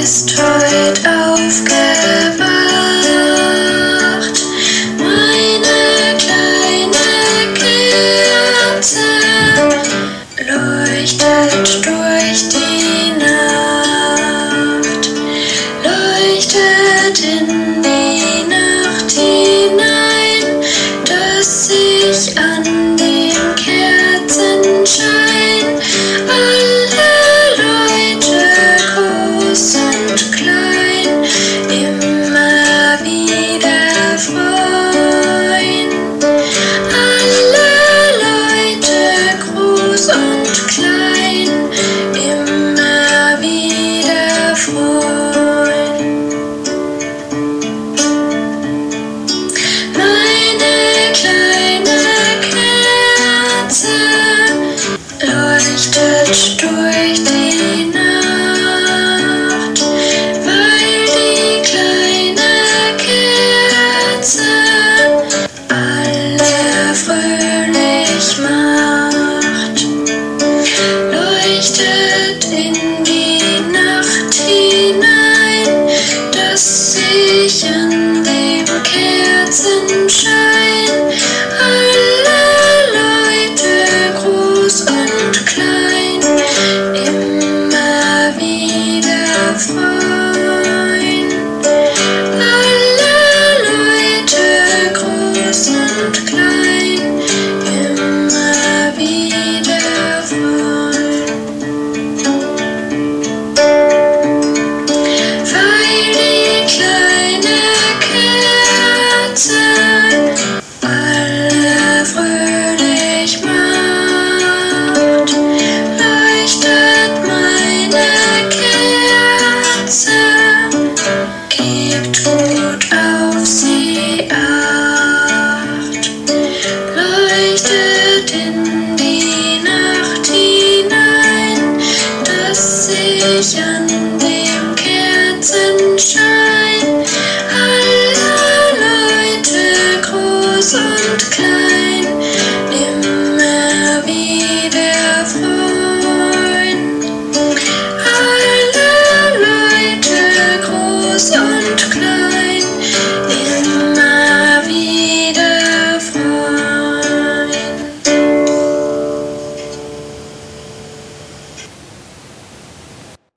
ist heut aufgewacht. Meine kleine Kerze leuchtet durch die Nacht, leuchtet in die Nacht hinein, dass sich an dem Kerzenschein alle Leute, groß und klein, immer wieder freuen. Alle Leute, groß und klein, immer wieder freuen. Meine kleine Kerze leuchtet durch die Nacht, weil die kleine Kerze alle fröhlich macht. Leuchtet in die Nacht hinein, dass sich an dem Kerzenschein alle Leute, groß und klein, immer wieder freuen. Alle Leute, groß und klein, immer wieder freuen. Weil die kleine Kerze alle fröhlich macht, leuchtet meine Kerze, gibt